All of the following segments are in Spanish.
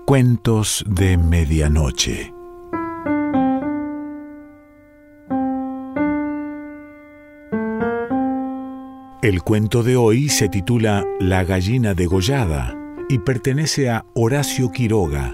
Cuentos de medianoche. El cuento de hoy se titula La gallina degollada y pertenece a Horacio Quiroga.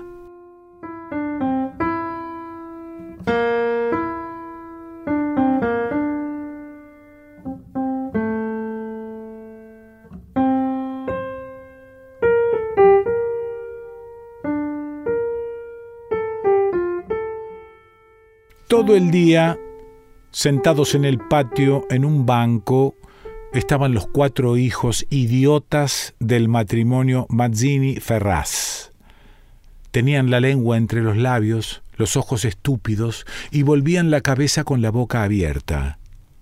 Todo el día, sentados en el patio, en un banco, estaban los 4 hijos idiotas del matrimonio Mazzini-Ferraz. Tenían la lengua entre los labios, los ojos estúpidos y volvían la cabeza con la boca abierta.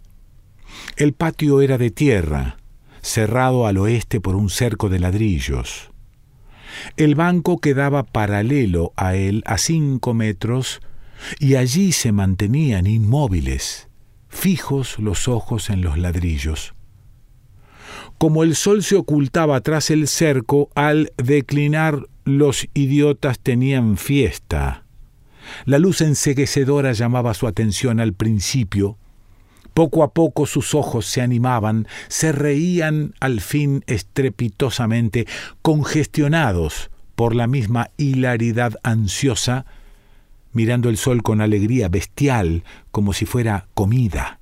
El patio era de tierra, cerrado al oeste por un cerco de ladrillos. El banco quedaba paralelo a él a 5 metros y allí se mantenían inmóviles, fijos los ojos en los ladrillos. Como el sol se ocultaba tras el cerco, al declinar los idiotas tenían fiesta. La luz enceguecedora llamaba su atención al principio. Poco a poco sus ojos se animaban, se reían al fin estrepitosamente, congestionados por la misma hilaridad ansiosa, mirando el sol con alegría bestial, como si fuera comida.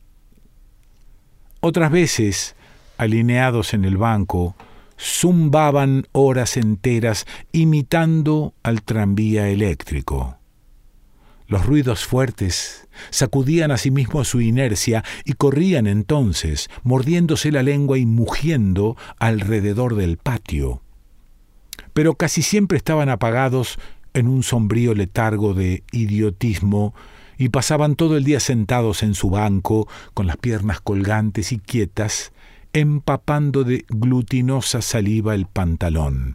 Otras veces, alineados en el banco, zumbaban horas enteras imitando al tranvía eléctrico. Los ruidos fuertes sacudían a sí mismo su inercia y corrían entonces, mordiéndose la lengua y mugiendo alrededor del patio. Pero casi siempre estaban apagados en un sombrío letargo de idiotismo y pasaban todo el día sentados en su banco, con las piernas colgantes y quietas, empapando de glutinosa saliva el pantalón.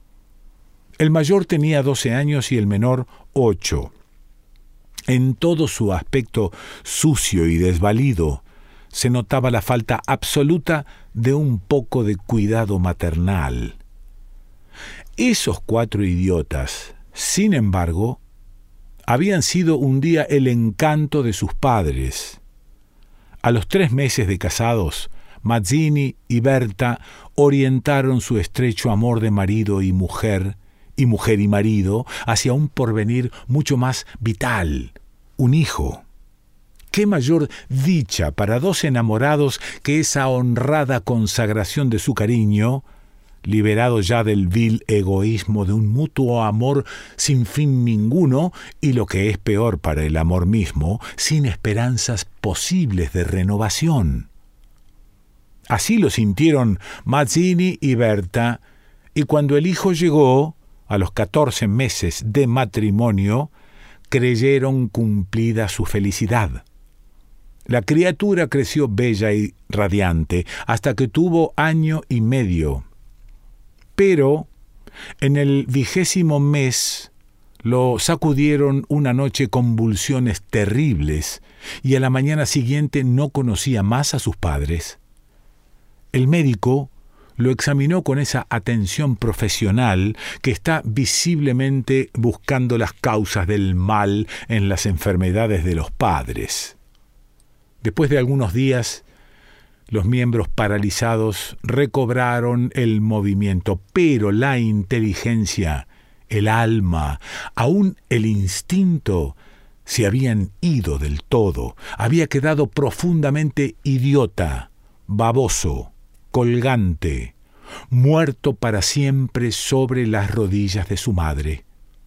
El mayor tenía 12 años y el menor 8. En todo su aspecto sucio y desvalido se notaba la falta absoluta de un poco de cuidado maternal. Esos 4 idiotas, sin embargo, habían sido un día el encanto de sus padres. A los 3 meses de casados, Mazzini y Berta orientaron su estrecho amor de marido y mujer y marido hacia un porvenir mucho más vital, un hijo. ¿Qué mayor dicha para 2 enamorados que esa honrada consagración de su cariño, liberado ya del vil egoísmo de un mutuo amor sin fin ninguno y, lo que es peor para el amor mismo, sin esperanzas posibles de renovación? Así lo sintieron Mazzini y Berta, y cuando el hijo llegó, a los 14 meses de matrimonio, creyeron cumplida su felicidad. La criatura creció bella y radiante hasta que tuvo 1 año y medio. Pero en el 20º mes lo sacudieron una noche convulsiones terribles y a la mañana siguiente no conocía más a sus padres. El médico lo examinó con esa atención profesional que está visiblemente buscando las causas del mal en las enfermedades de los padres. Después de algunos días, los miembros paralizados recobraron el movimiento, pero la inteligencia, el alma, aún el instinto, se habían ido del todo. Había quedado profundamente idiota, baboso, colgante, muerto para siempre sobre las rodillas de su madre.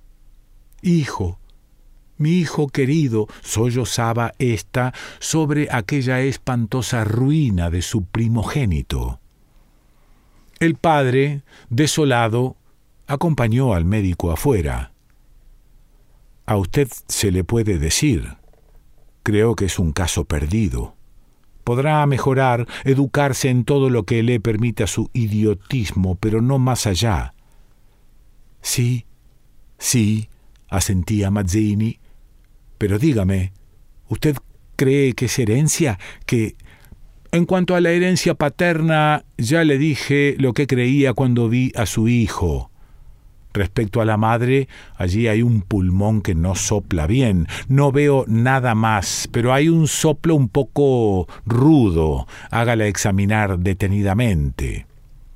«Hijo, mi hijo querido», sollozaba ésta sobre aquella espantosa ruina de su primogénito. El padre, desolado, acompañó al médico afuera. «A usted se le puede decir. Creo que es un caso perdido. Podrá mejorar, educarse en todo lo que le permita su idiotismo, pero no más allá». «Sí, asentía Mazzini. Pero dígame, ¿usted cree que es herencia? Que En cuanto a la herencia paterna, ya le dije lo que creía cuando vi a su hijo. Respecto a la madre, allí hay un pulmón que no sopla bien. No veo nada más, pero hay un soplo un poco rudo. Hágala examinar detenidamente.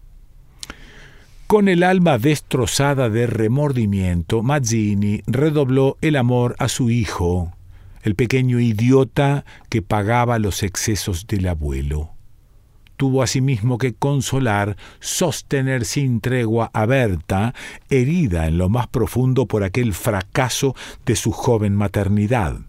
Con el alma destrozada de remordimiento, Mazzini redobló el amor a su hijo, el pequeño idiota que pagaba los excesos del abuelo. Tuvo asimismo que consolar, sostener sin tregua a Berta, herida en lo más profundo por aquel fracaso de su joven maternidad.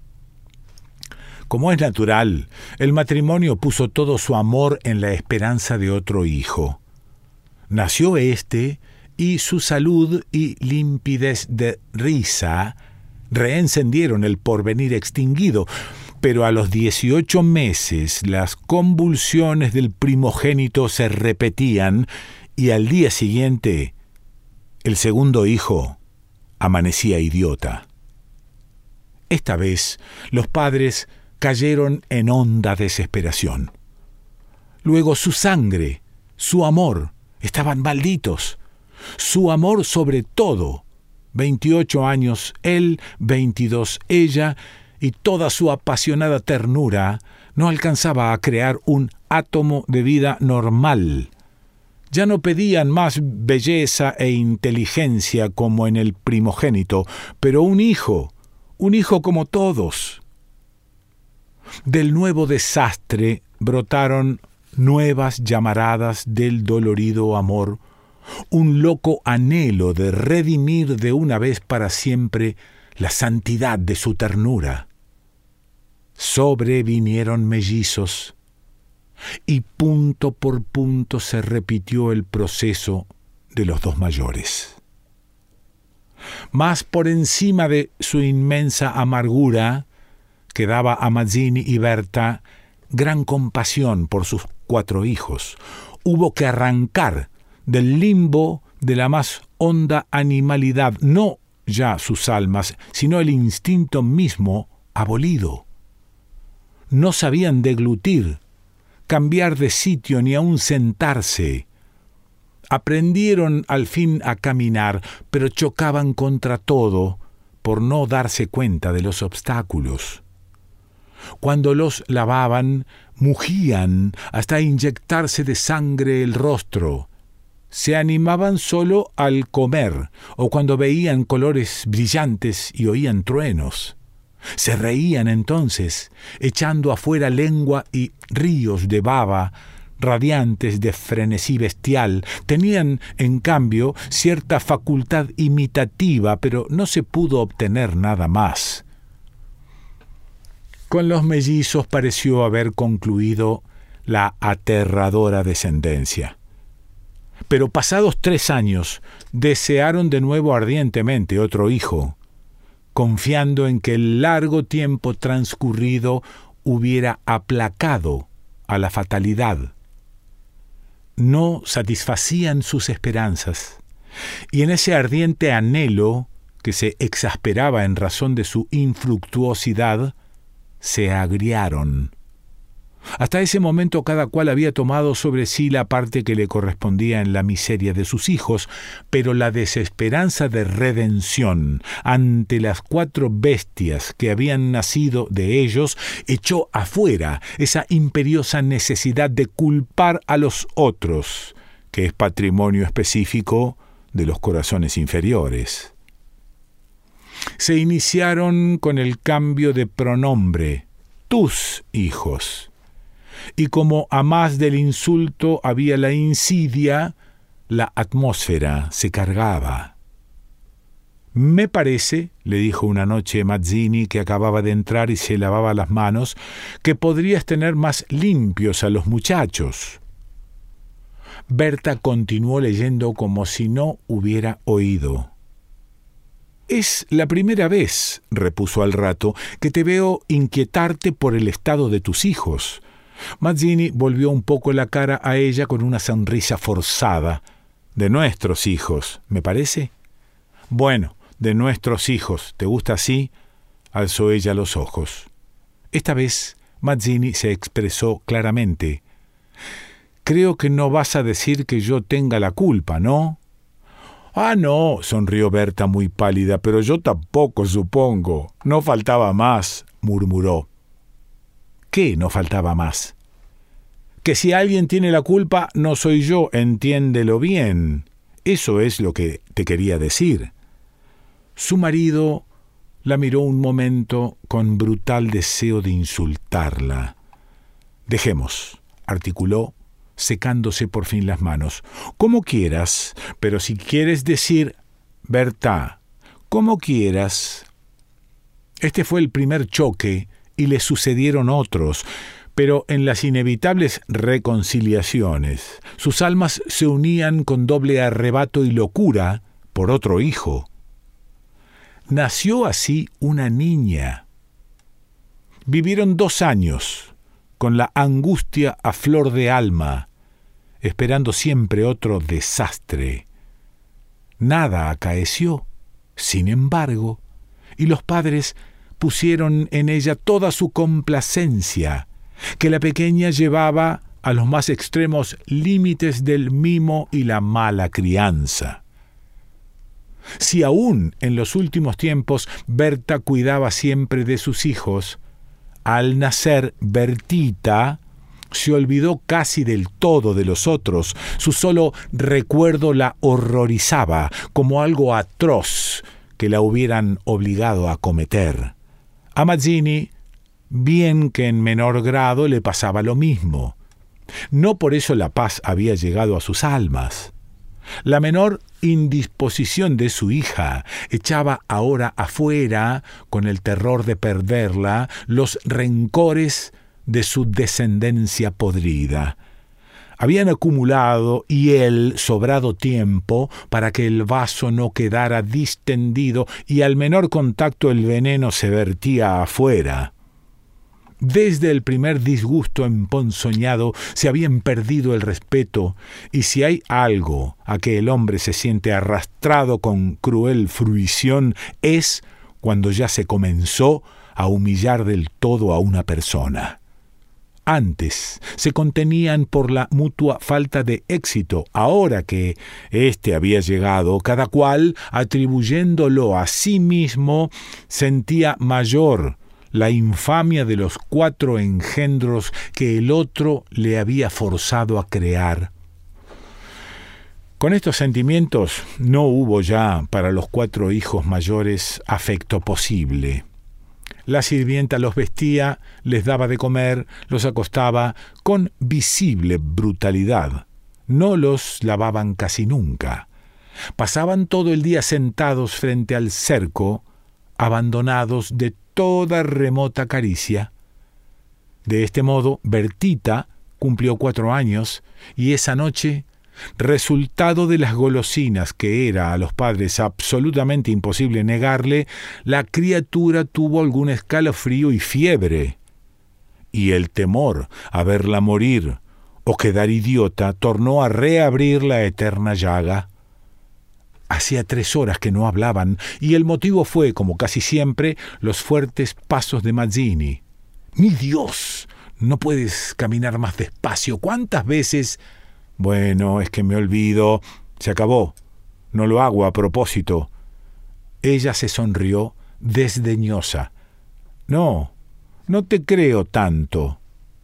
Como es natural, el matrimonio puso todo su amor en la esperanza de otro hijo. Nació éste, y su salud y limpidez de risa reencendieron el porvenir extinguido, pero a los 18 meses las convulsiones del primogénito se repetían y al día siguiente el segundo hijo amanecía idiota. Esta vez los padres cayeron en honda desesperación. Luego su sangre, su amor, estaban malditos. Su amor sobre todo. 28 años él, 22 ella, y toda su apasionada ternura no alcanzaba a crear un átomo de vida normal. Ya no pedían más belleza e inteligencia como en el primogénito, pero un hijo como todos. Del nuevo desastre brotaron nuevas llamaradas del dolorido amor, un loco anhelo de redimir de una vez para siempre la santidad de su ternura. Sobrevinieron mellizos, y punto por punto se repitió el proceso de los dos mayores. Más por encima de su inmensa amargura, quedaba a Mazzini y Berta gran compasión por sus 4 hijos. Hubo que arrancar del limbo de la más honda animalidad, no ya sus almas, sino el instinto mismo abolido. No sabían deglutir, cambiar de sitio ni aun sentarse. Aprendieron al fin a caminar, pero chocaban contra todo por no darse cuenta de los obstáculos. Cuando los lavaban, mugían hasta inyectarse de sangre el rostro. Se animaban solo al comer o cuando veían colores brillantes y oían truenos. Se reían entonces, echando afuera lengua y ríos de baba, radiantes de frenesí bestial. Tenían, en cambio, cierta facultad imitativa, pero no se pudo obtener nada más. Con los mellizos pareció haber concluido la aterradora descendencia. Pero pasados 3 años, desearon de nuevo ardientemente otro hijo, confiando en que el largo tiempo transcurrido hubiera aplacado a la fatalidad. No satisfacían sus esperanzas, y en ese ardiente anhelo, que se exasperaba en razón de su infructuosidad, se agriaron. Hasta ese momento cada cual había tomado sobre sí la parte que le correspondía en la miseria de sus hijos, pero la desesperanza de redención ante las 4 bestias que habían nacido de ellos echó afuera esa imperiosa necesidad de culpar a los otros, que es patrimonio específico de los corazones inferiores. Se iniciaron con el cambio de pronombre, tus hijos. Y como a más del insulto había la insidia, la atmósfera se cargaba. «Me parece», le dijo una noche Mazzini, que acababa de entrar y se lavaba las manos, «que podrías tener más limpios a los muchachos». Berta continuó leyendo como si no hubiera oído. «Es la primera vez», repuso al rato, «que te veo inquietarte por el estado de tus hijos». Mazzini volvió un poco la cara a ella con una sonrisa forzada. «De nuestros hijos, ¿me parece?» «Bueno, de nuestros hijos. ¿Te gusta así?» Alzó ella los ojos. Esta vez Mazzini se expresó claramente. «Creo que no vas a decir que yo tenga la culpa, ¿no?» Ah, no, sonrió Berta muy pálida, pero yo tampoco, supongo. No faltaba más, murmuró. ¿Qué no faltaba más? Que si alguien tiene la culpa, no soy yo, entiéndelo bien. Eso es lo que te quería decir. Su marido la miró un momento con brutal deseo de insultarla. Dejemos, articuló, secándose por fin las manos. Como quieras, pero si quieres decir, Berta, como quieras. Este fue el primer choque y le sucedieron otros, pero en las inevitables reconciliaciones, sus almas se unían con doble arrebato y locura por otro hijo. Nació así una niña. Vivieron 2 años, con la angustia a flor de alma, esperando siempre otro desastre. Nada acaeció, sin embargo, y los padres pusieron en ella toda su complacencia, que la pequeña llevaba a los más extremos límites del mimo y la mala crianza. Si aún en los últimos tiempos Berta cuidaba siempre de sus hijos, al nacer Bertita se olvidó casi del todo de los otros. Su solo recuerdo la horrorizaba como algo atroz que la hubieran obligado a cometer. A Mazzini, bien que en menor grado, le pasaba lo mismo. No por eso la paz había llegado a sus almas. La menor indisposición de su hija echaba ahora afuera, con el terror de perderla, los rencores de su descendencia podrida. Habían acumulado y él sobrado tiempo para que el vaso no quedara distendido y al menor contacto el veneno se vertía afuera. Desde el primer disgusto emponzoñado se habían perdido el respeto, y si hay algo a que el hombre se siente arrastrado con cruel fruición es cuando ya se comenzó a humillar del todo a una persona. Antes se contenían por la mutua falta de éxito. Ahora que éste había llegado, cada cual, atribuyéndolo a sí mismo, sentía mayor la infamia de los 4 engendros que el otro le había forzado a crear. Con estos sentimientos no hubo ya para los 4 hijos mayores afecto posible. La sirvienta los vestía, les daba de comer, los acostaba con visible brutalidad. No los lavaban casi nunca. Pasaban todo el día sentados frente al cerco, abandonados de toda remota caricia. De este modo, Bertita cumplió 4 años, y esa noche, resultado de las golosinas que era a los padres absolutamente imposible negarle, la criatura tuvo algún escalofrío y fiebre, y el temor a verla morir o quedar idiota tornó a reabrir la eterna llaga. Hacía 3 horas que no hablaban, y el motivo fue, como casi siempre, los fuertes pasos de Mazzini. ¡Mi Dios! ¿No puedes caminar más despacio? ¿Cuántas veces? Bueno, es que me olvido. Se acabó. No lo hago a propósito. Ella se sonrió desdeñosa. No te creo tanto.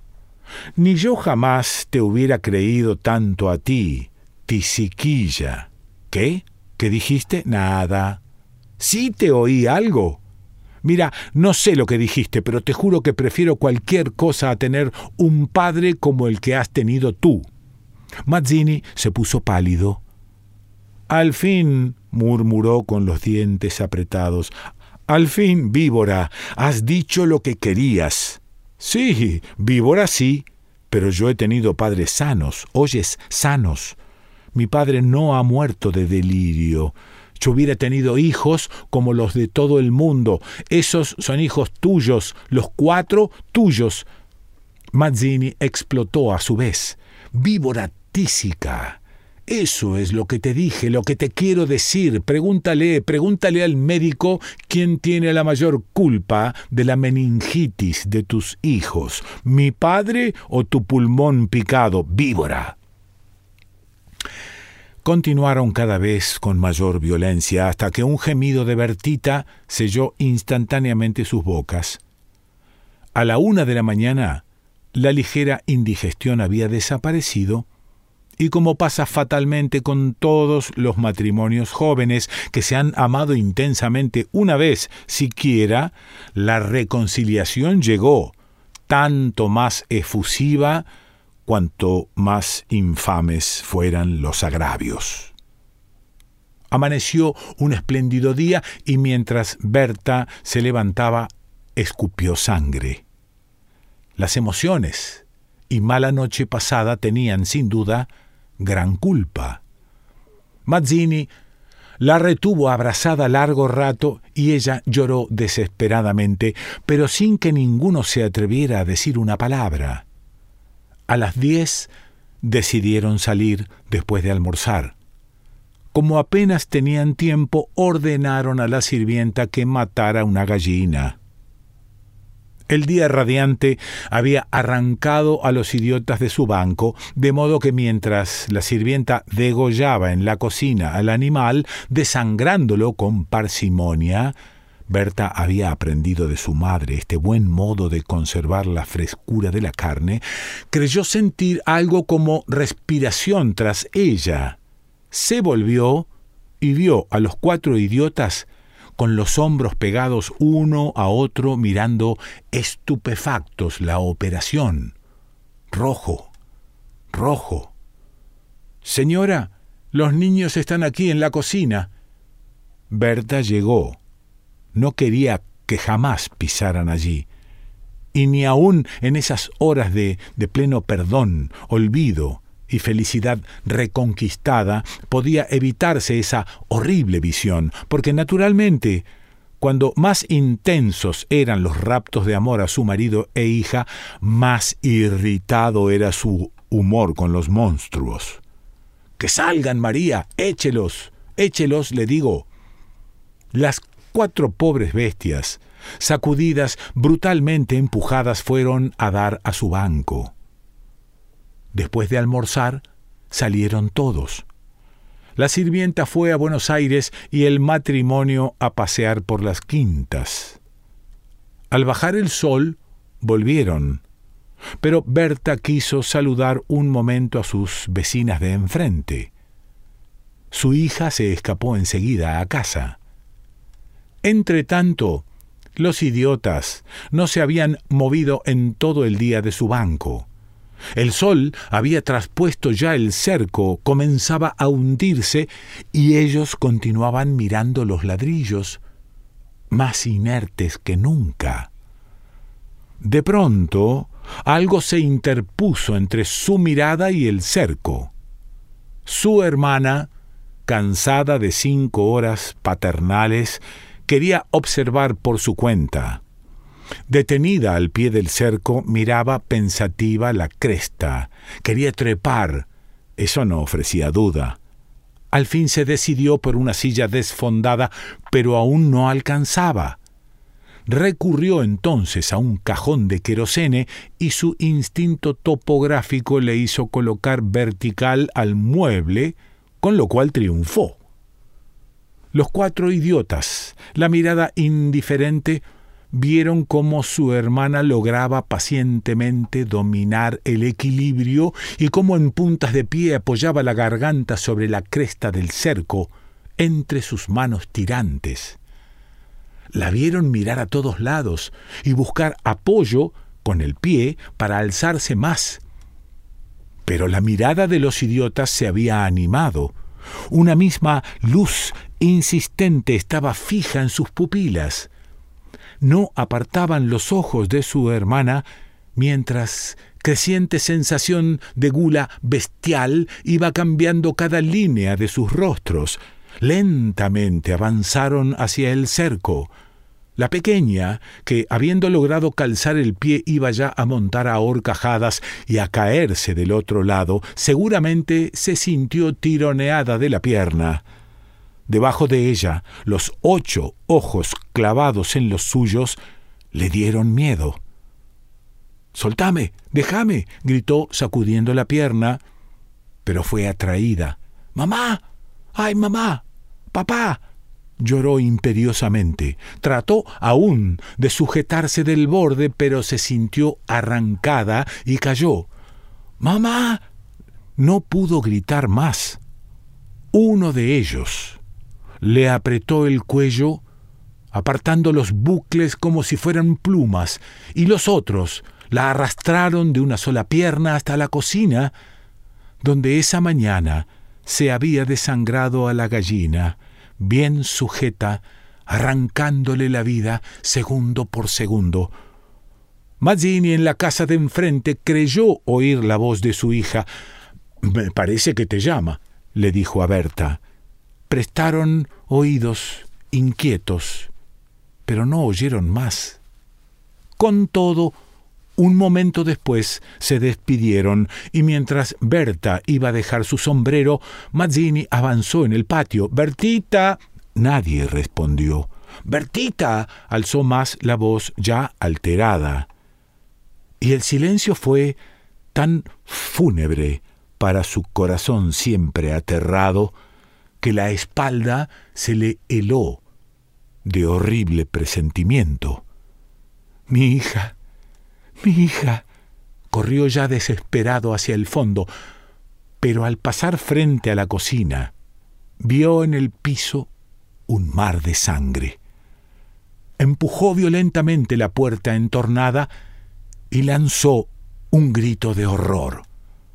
Ni yo jamás te hubiera creído tanto a ti, tisiquilla. ¿Qué? ¿Qué dijiste? Nada. ¿Sí te oí algo? Mira, no sé lo que dijiste, pero te juro que prefiero cualquier cosa a tener un padre como el que has tenido tú. Mazzini se puso pálido. Al fin, murmuró con los dientes apretados, al fin, víbora, has dicho lo que querías. Sí, víbora sí, pero yo he tenido padres sanos, oyes, sanos. Mi padre no ha muerto de delirio. Yo hubiera tenido hijos como los de todo el mundo. Esos son hijos tuyos, los 4 tuyos. Mazzini explotó a su vez. Víbora tísica. Eso es lo que te dije, lo que te quiero decir. Pregúntale al médico quién tiene la mayor culpa de la meningitis de tus hijos, mi padre o tu pulmón picado, víbora. Continuaron cada vez con mayor violencia hasta que un gemido de Bertita selló instantáneamente sus bocas. A la 1 de la mañana, la ligera indigestión había desaparecido y, como pasa fatalmente con todos los matrimonios jóvenes que se han amado intensamente una vez siquiera, la reconciliación llegó, tanto más efusiva cuanto más infames fueran los agravios. Amaneció un espléndido día y mientras Berta se levantaba, escupió sangre. Las emociones y mala noche pasada tenían, sin duda, gran culpa. Mazzini la retuvo abrazada largo rato y ella lloró desesperadamente, pero sin que ninguno se atreviera a decir una palabra. A las 10 decidieron salir después de almorzar. Como apenas tenían tiempo, ordenaron a la sirvienta que matara una gallina. El día radiante había arrancado a los idiotas de su banco, de modo que mientras la sirvienta degollaba en la cocina al animal, desangrándolo con parsimonia, Berta había aprendido de su madre este buen modo de conservar la frescura de la carne, creyó sentir algo como respiración tras ella. Se volvió y vio a los 4 idiotas con los hombros pegados uno a otro, mirando estupefactos la operación. Rojo, rojo. «Señora, los niños están aquí en la cocina». Berta llegó. No quería que jamás pisaran allí, y ni aun en esas horas de pleno perdón, olvido y felicidad reconquistada podía evitarse esa horrible visión, porque naturalmente, cuando más intensos eran los raptos de amor a su marido e hija, más irritado era su humor con los monstruos. «¡Que salgan, María! ¡Échelos! ¡Échelos!», le digo. Las 4 pobres bestias, sacudidas, brutalmente empujadas, fueron a dar a su banco. Después de almorzar, salieron todos. La sirvienta fue a Buenos Aires y el matrimonio a pasear por las quintas. Al bajar el sol, volvieron, pero Berta quiso saludar un momento a sus vecinas de enfrente. Su hija se escapó enseguida a casa. Entretanto, los idiotas no se habían movido en todo el día de su banco. El sol había traspuesto ya el cerco, comenzaba a hundirse, y ellos continuaban mirando los ladrillos, más inertes que nunca. De pronto, algo se interpuso entre su mirada y el cerco. Su hermana, cansada de 5 horas paternales, quería observar por su cuenta. Detenida al pie del cerco, miraba pensativa la cresta. Quería trepar. Eso no ofrecía duda. Al fin se decidió por una silla desfondada, pero aún no alcanzaba. Recurrió entonces a un cajón de querosene y su instinto topográfico le hizo colocar vertical al mueble, con lo cual triunfó. Los 4 idiotas, la mirada indiferente, vieron cómo su hermana lograba pacientemente dominar el equilibrio y cómo en puntas de pie apoyaba la garganta sobre la cresta del cerco, entre sus manos tirantes. La vieron mirar a todos lados y buscar apoyo con el pie para alzarse más. Pero la mirada de los idiotas se había animado. Una misma luz insistente estaba fija en sus pupilas. No apartaban los ojos de su hermana, mientras creciente sensación de gula bestial iba cambiando cada línea de sus rostros. Lentamente avanzaron hacia el cerco. La pequeña, que habiendo logrado calzar el pie iba ya a montar a horcajadas y a caerse del otro lado, seguramente se sintió tironeada de la pierna. Debajo de ella, los 8 ojos clavados en los suyos le dieron miedo. «¡Soltame! ¡Déjame!», gritó sacudiendo la pierna, pero fue atraída ¡Mamá! ¡Ay, mamá! ¡Papá! Lloró imperiosamente. Trató aún de sujetarse del borde, pero se sintió arrancada y cayó. ¡Mamá! No pudo gritar más. Uno de ellos le apretó el cuello, apartando los bucles como si fueran plumas, y los otros la arrastraron de una sola pierna hasta la cocina, donde esa mañana se había desangrado a la gallina, bien sujeta, arrancándole la vida segundo por segundo. Mazzini, en la casa de enfrente, creyó oír la voz de su hija. «Me parece que te llama», le dijo a Berta. Prestaron oídos inquietos, pero no oyeron más. Con todo, un momento después se despidieron, y mientras Berta iba a dejar su sombrero, Mazzini avanzó en el patio. «¡Bertita!». Nadie respondió. «¡Bertita!», alzó más la voz ya alterada. Y el silencio fue tan fúnebre para su corazón siempre aterrado, que la espalda se le heló de horrible presentimiento. «Mi hija, mi hija», corrió ya desesperado hacia el fondo, pero al pasar frente a la cocina, vio en el piso un mar de sangre. Empujó violentamente la puerta entornada y lanzó un grito de horror.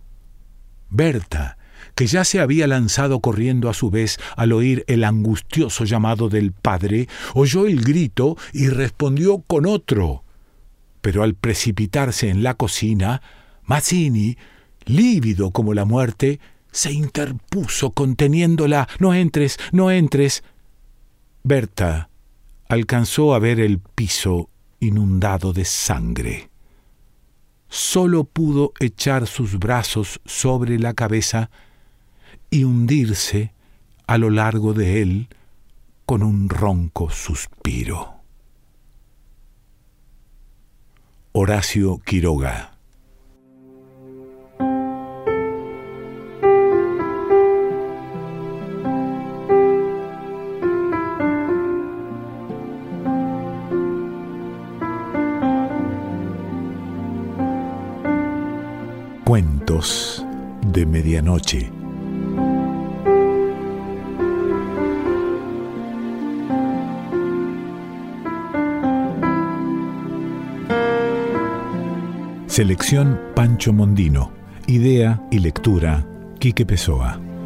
Berta, que ya se había lanzado corriendo a su vez al oír el angustioso llamado del padre, oyó el grito y respondió con otro. Pero al precipitarse en la cocina, Mazzini, lívido como la muerte, se interpuso conteniéndola. «No entres, no entres». Berta alcanzó a ver el piso inundado de sangre. Solo pudo echar sus brazos sobre la cabeza y hundirse a lo largo de él con un ronco suspiro. Horacio Quiroga. Cuentos de medianoche. Selección Pancho Mondino. Idea y lectura Quique Pessoa.